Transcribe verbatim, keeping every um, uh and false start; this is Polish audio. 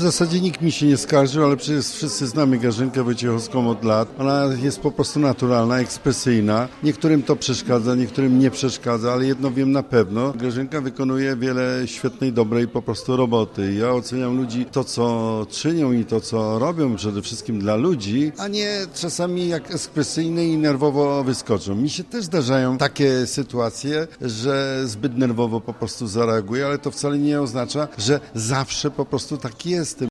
W zasadzie nikt mi się nie skarżył, ale przecież wszyscy znamy Grażynkę Wojciechowską od lat. Ona jest po prostu naturalna, ekspresyjna. Niektórym to przeszkadza, niektórym nie przeszkadza, ale jedno wiem na pewno. Grażynka wykonuje wiele świetnej, dobrej po prostu roboty. Ja oceniam ludzi to, co czynią i to, co robią przede wszystkim dla ludzi, a nie czasami jak ekspresyjne i nerwowo wyskoczą. Mi się też zdarzają takie sytuacje, że zbyt nerwowo po prostu zareaguję, ale to wcale nie oznacza, że zawsze po prostu tak jest.